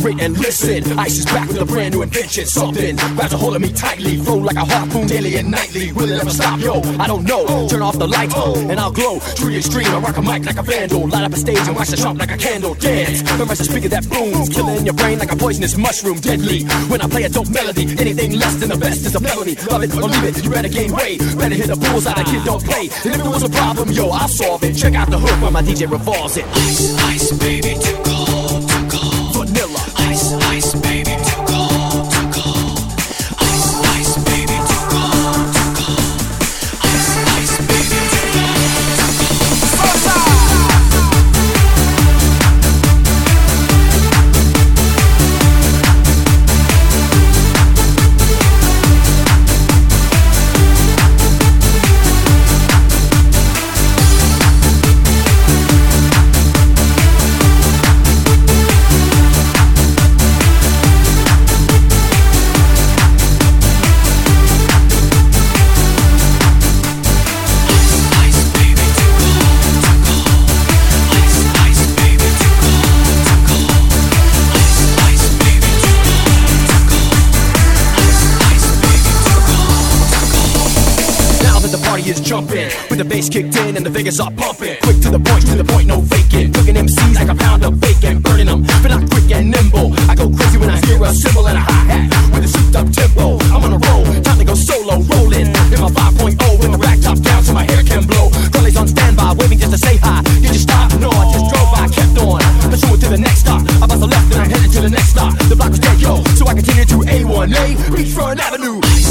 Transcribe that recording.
collaborate and listen. Ice is back with a brand new invention. Something grabs a hold of me tightly, flow like a harpoon daily and nightly. Will it ever stop? Yo, I don't know. Turn off the lights and I'll glow. To the extreme, I rock a mic like a vandal. Light up a stage and watch the trump like a candle. Dance, memorize the speaker that booms, killing your brain like a poisonous mushroom. Deadly, when I play a dope melody, anything less than the best is a felony. Love it or leave it, you better gain weight. Better hit the bullseye, the kid don't play. And if there was a problem, yo, I'll solve it. Check out the hook while my DJ revolves it. Ice, ice, baby, too cold, too cold. Vanilla. Ice, ice, baby, too cold, too cold. Ice, ice, baby, too cold, too cold. Ice, ice, baby, too cold, too cold. Is jumping with the bass kicked in and the Vegas are pumping. Quick to the point, no faking. Cooking MCs like a pound of bacon, burning them, but not quick and nimble. I go crazy when I hear a cymbal and a hi-hat with a souped up tempo. I'm on a roll, time to go solo, rolling in my 5.0 with the rack top down so my hair can blow. Girlies on standby, waiting just to say hi. Did you stop? No, I just drove by, kept on pursuing to the next stop. I bust the left and I headed to the next stop. The block was dead, yo, so I continued to A1A, Beachfront Avenue.